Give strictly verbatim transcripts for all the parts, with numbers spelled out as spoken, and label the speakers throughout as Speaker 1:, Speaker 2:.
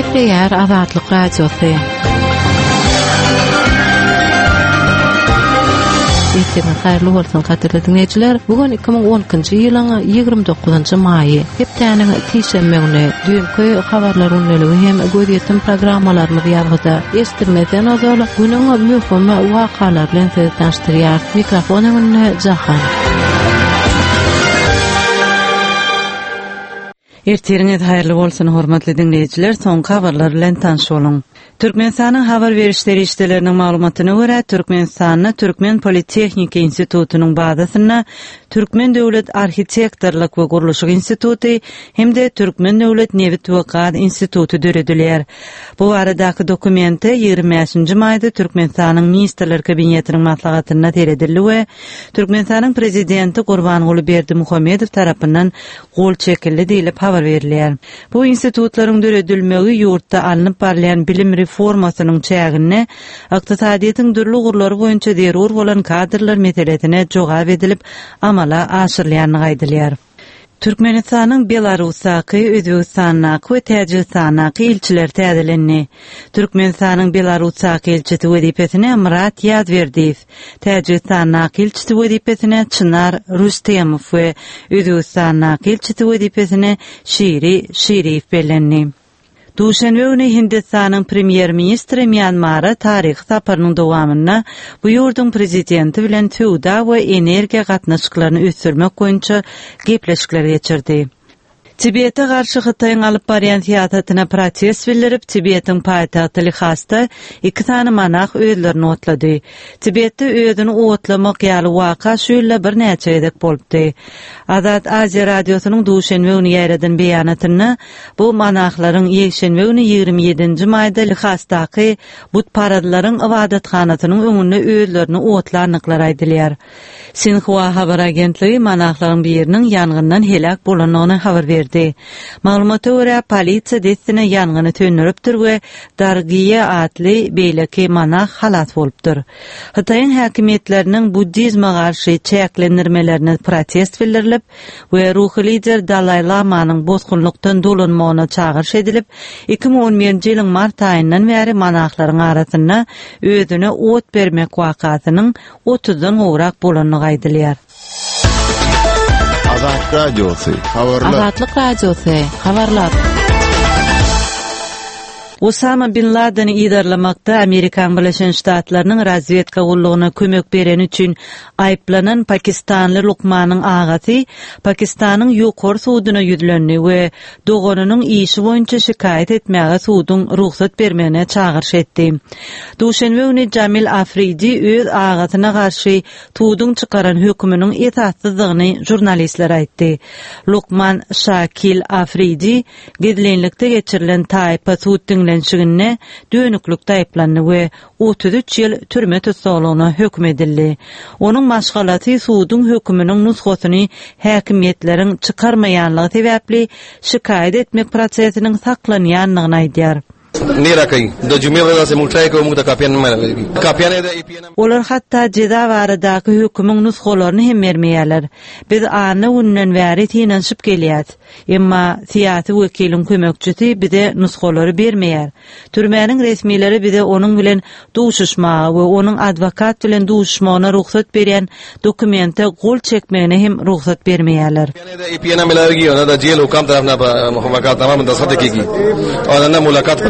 Speaker 1: Yer Azatlyk Radiosu. Eýsem haýrly bolsun gaderli dinleýijiler. Bugun iki ming on ikinji ýylyň ýygrimi dokuzynjy maýy. Hepdäniň tişemme güni düýünki habarlar ünlüligi hem göz programmalarymyz ýargyda estirmeden ozal günüň möhüm wakalar bilen sizi tanıştyrýar. Mikrofonyny Jahan. Ertiriňiz haýrly bolsun hormatly dinleýijiler. Soňky habarlar bilen tanış bolun. Türkmenistanyň habar berişleri işleriniň maglumatyna görä, Türkmenistanyň Türkmen Politehnik Institutunyň bazasyna Türkmen Döwlet Arhitektorlyk we Gurulşyk Instituty hemde Türkmen Döwlet Nebit we Gad Instituty döredilýär. Bu aradaky dokumenti ýygrimi beşinji maýda Türkmenistanyň Ministrler Kabinetiniň maslahatyna teredildi we Türkmenistanyň prezidenti Gurbanguly Berdimuhammedow tarapyndan gol çekildi diýilip habar berilýär. Bu institutlaryň döredilmegi ýurtda alınıp barlayan bilim reformasynyň çägine, ykdysadyýetyň dürli gurlary boýunça derur bolan kadrlar meseletine jogap edilip amala aşyrylýanyny aýdylýar. Türkmenistanyň Belarusaky, Özbegistanaky we Täjikistanaky ilçiler täzelenni. Türkmenistanyň Belarusaky ilçisi wezipesine Murat Ýazberdiýew, Täjikistanaky ilçisi wezipesine Çınar Rüstemow we Özbegistanaky ilçisi wezipesine Şiri Şiriýew bellenni. Duşenbe güni Hindistanyň premier ministri Myanmara taryh saparynyň dowamyna bu ýurdun prezidenti bilen töwda we energiýa gatnaşyklaryny ösürmek boýunça gepleşikler geçirdi. Tibet'e karşı Xitayň alyp barýan siýasatyna protest bildirip, Tibet'in paýtagty Lhasa iki tane manah özlerini otlady. Tibet'de özüni otlamak ýaly waka şu ýyla bir näçe edek bolupdy. Azat Aziýa radiosynyň duşenbe güni ýaýradan beýanatyna bu manahlaryň ýekşenbe güni ýygrimi ýedinji maýda Lhasadaky but paradlaryň ibadatxanatynyň öňünde özlerini otlanyklar aýdylýar. Sinhua habar agentligi manahlaryň biriniň ýangyndan helak bolanyny habar berdi. Maglumata görä polisiýa destine ýangyny tönüripdir we Dargiýa atly beýleki manah halat bolupdyr. Xitaýyň häkimetleriniň buddizma garşy çäklendirmelerini protest bildirilip we ruhy lider Dalai Lamanyň bozgunlukdan dolanmagyna çağırş edilip, iki ming on birinji ýylyň mart aýyndan bäri manahlaryň arasyna özüne ot bermek wakatynyň otuzdan gowrak bolanyny aýdylýar.
Speaker 2: Azat Radyosu, habarlar.
Speaker 1: Azatlyk Radyosu, habarlar.
Speaker 3: Osama bin Laden'i idarlamakda Amerikan Birleşen Ştatlarynyň razvedka gullugyna kömek beren üçin aýplanan Pakistanly Luqmanyň agasy Pakistanyň ýokary sudyna ýüzlendi we doganynyň işi boýunça şikaýet etmäge sudyň ruhsat bermegine çağırş etdi. Duşenbe güni Jamil Afridi öz agasyna garşy tuduň çykaran höküminiň etatsızlygyny jurnalistler aýtdy. Luqman Shakil Afridi gidlenlikde geçirilen taýpa sudyň şigine dönüklükde aýplandy we otuz üç ýyl türme tutsagyna hökm edildi. Onuň maşgalaty sudyň höküminiň nusgasyny häkimiyetleriň çykarmaýanlygy sebäpli şikaýet etmek prosesiniň saklanýanlygyny aýdýar.
Speaker 4: Nirakay da jumela se multay ko mukta kapiyan kapiyan da ipiyana
Speaker 3: Olar hatta ceza baradaky hökümüň nusgalaryny hem bermeýärler. Biz any günden bäri tinanşyp gelýär. Emma siýasy wekiliň kömekçisi bize nusgalary bermeýär. Türmäniň resmileri bize onuň bilen duşuşmagy we onuň adwokat bilen duşuşmagyna ruhsat berýän dokumente gol çekmegine hem ruhsat bermeýärler.
Speaker 4: da ipiyana melagi ona da jel hukam tarafna muhafakat tamam da sadekigi. Ona mulakat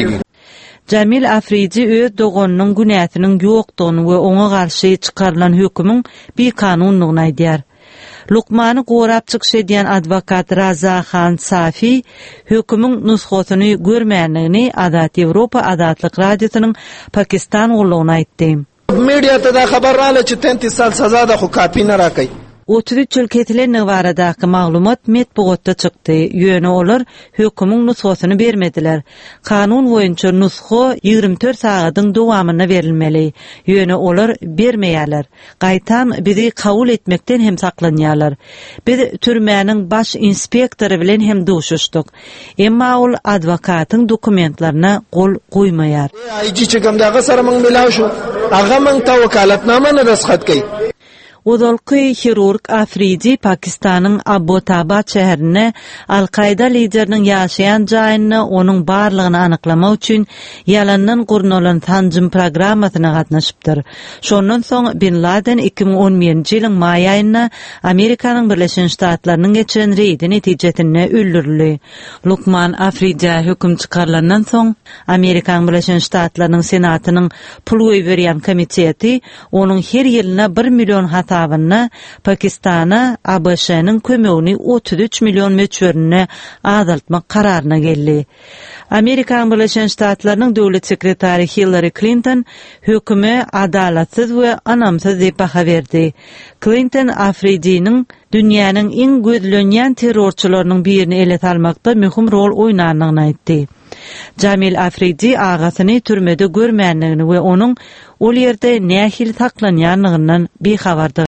Speaker 3: Jamil Afridi öz doganynyň günäsiniň ýokdugyny we oňa garşy çykarylan hökümüň bir kanunlygyny aýdýar. Luqmany gorap çykyş edýän adwokat Raza Khan Safi hökümüň nusgasyny görmänligini Azat Ýewropa Azatlyk radiosynyň Pakistan gullugyna aýtdy.
Speaker 5: Mediýada da habar aly ki tentis sal saza da hukapi narakay.
Speaker 3: otuz üç ýyl ketilen baradaky maglumat metbuatda çykdy. Ýöne olar hökümüň nusgasyny bermediler. Kanun boýunça nusga ýygrimi dört sagatyň dowamyna berilmeli. Ýöne olar bermeýärler. Gaýtan bizi kabul etmekden hem saklanýarlar. Biz türmäniň baş inspektory bilen hem duşuşdyk. Emma ol adwokatyň dokumentlaryna gol goýmaýar.
Speaker 5: Aýjy çykamdagy saramyň bilen şu agamyň tawakalatnamany rashat kay.
Speaker 3: Udolky hirurg Afridi Pakistanyň Abbottabad şäherine Al-Qaida lideriniň ýaşaýan jaýyny onuň barlygyny anyklamak üçin ýalandan gurnulan tanjym programmasyna gatnaşypdyr. Şondan soň Bin Laden iki bin on birinji ýylyň may aýynda Amerikanyň Birleşen Ştatlarynyň geçiren reýdi netijesinde öldürildi. Lukman Afridi höküm çykarlandan soň Amerikanyň Birleşen Ştatlarynyň Senatynyň pul berýän komiteti onuň her ýylyna bir million hatawyny Pakistana A B Ş'niň kömegini otuz üç million meçörüne azaltmak kararyna geldi. Amerikanyň Birleşen Ştatlarynyň döwlet sekretary Hillary Clinton höküme adalatsyz we anamsyz diýip baha berdi. Clinton Afridi'nin dünýäniň iň gözlenýän terrorçylarynyň birini ele almakda mühim rol oýnanyny aýtdy. Jamil Afridi agasyny türmede görmänligini we onuň ol ýerde nähili saklanýanlygyndan behabardy.